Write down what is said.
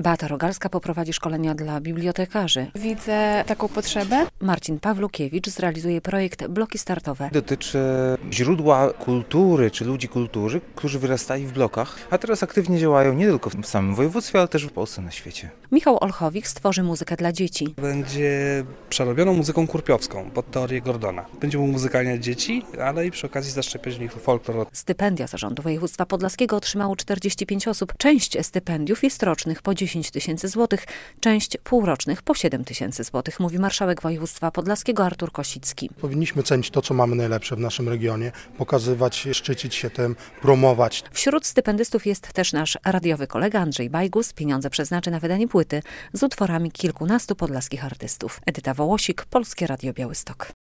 Beata Rogalska poprowadzi szkolenia dla bibliotekarzy. Widzę taką potrzebę. Marcin Pawlukiewicz zrealizuje projekt Bloki Startowe. Dotyczy źródła kultury, czy ludzi kultury, którzy wyrastali w blokach, a teraz aktywnie działają nie tylko w samym województwie, ale też w Polsce, na świecie. Michał Olchowik stworzy muzykę dla dzieci. Będzie przerobioną muzyką kurpiowską pod teorię Gordona. Będziemy muzykalniać dzieci, ale i przy okazji zaszczepiać w nich folklor. Stypendia Zarządu Województwa Podlaskiego otrzymało 45 osób. Część stypendiów jest rocznych po 10 tysięcy złotych, część półrocznych po 7 tysięcy złotych, mówi marszałek województwa podlaskiego Artur Kosicki. Powinniśmy cenić to, co mamy najlepsze w naszym regionie, pokazywać, szczycić się tym, promować. Wśród stypendystów jest też nasz radiowy kolega Andrzej Bajgus. Pieniądze przeznaczy na wydanie płyty z utworami kilkunastu podlaskich artystów. Edyta Wołosik, Polskie Radio Białystok.